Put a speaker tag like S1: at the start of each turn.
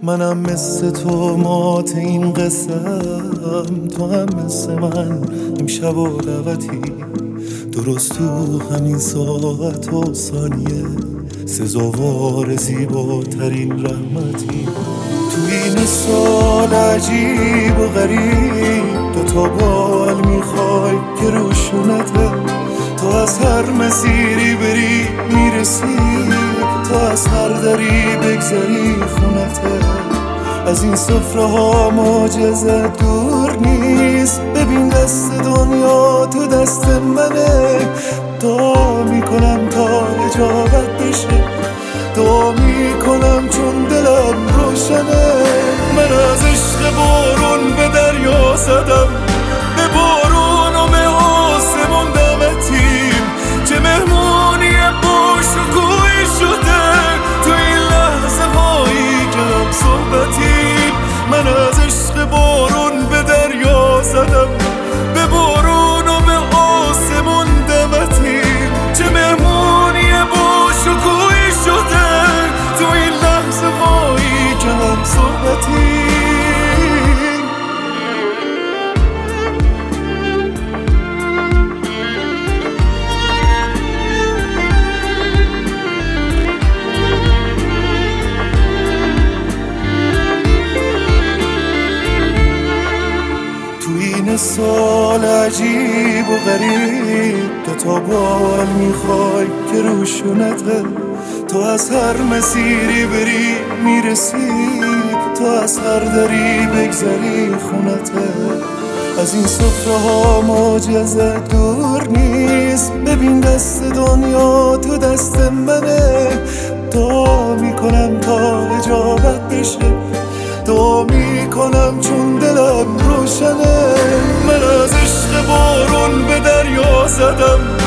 S1: منم مثل تو مات این قسم، تو هم مثل من امشب و دعوتی، درست تو همین ساعت و ثانیه سزاوار زیباترین رحمتی. تو این سال عجیب و غریب دوتا بال میخوای که روشونته، تو از هر مسیری بری میرسی، تو از هر دری بگذری خونته. از این سفره ها معجزه دور نیست، ببین دست دنیا تو دست منه. دعا میکنم تا اجابت بشه، دعا میکنم چون دلم روشنه. من از عشق بارون به دریا زدم، به بارون و به آسمون دمتیم، چه مهمونی با شکوهی شده تو این لحظه هایی که هم صحبتیم. من از عشق بارون به دریا زدم، به بارون و به آسمون دمتیم، چه مهمونی با شکوهی شده تو این لحظه هایی که هم صحبتیم. سال عجیب و غریب دوتا بال میخوای که روشونته، تو از هر مسیری بری میرسی، تو از هر دری بگذری خونته. از این سفره ها معجزه دور نیست، ببین دست دنیا تو دست منه. دعا میکنم تا اجابت بشه، دعا میکنم چون دلم روشنه. من از عشق بارون به دریا زدم،